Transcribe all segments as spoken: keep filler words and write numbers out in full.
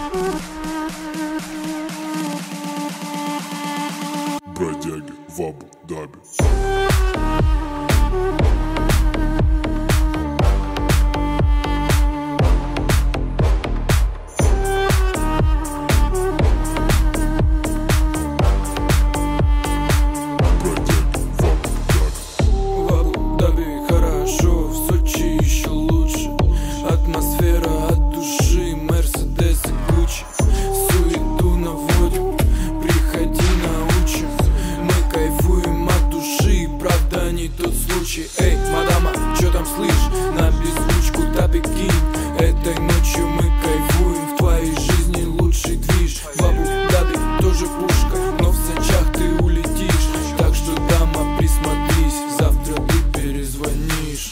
Бродяги в Абу-Даби. Атмосфера от души, Мерседес и Гуччи. Суету наводим, приходи научим. Мы кайфуем от души, правда не тот случай. Эй, мадама, чё там слышь? На беззвучку тапик кинь. Этой ночью мы кайфуем, в твоей жизни лучший движ. В Абу-Даби тоже пушка, но в сачах ты улетишь. Так что, дама, присмотрись, завтра ты перезвонишь.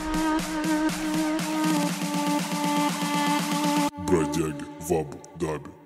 Бродяги в Абу-Даби.